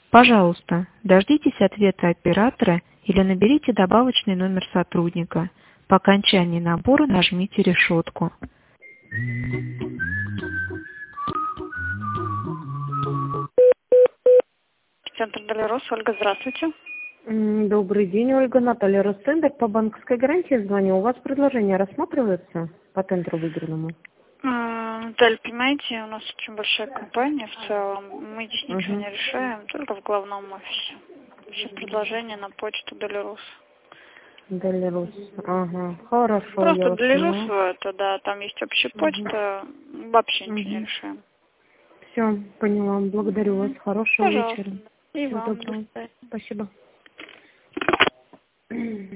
Пожалуйста, дождитесь ответа оператора или наберите добавочный номер сотрудника. По окончании набора нажмите решетку. Центр Долерос, Ольга, здравствуйте. Добрый день, Ольга. Наталья Ростендер. По банковской гарантии звоню. У вас предложение рассматривается по тендеру выигранному? Наталья, понимаете, у нас очень большая компания в целом. Мы здесь ничего не решаем, только в главном офисе. Все предложения на почту Долерос. Долерос. Ага, хорошо. Просто Долерос, это да, там есть общая почта, вообще ничего не решаем. Все, поняла. Благодарю вас. Хорошего вечера. И Всего вам. доброго. Спасибо.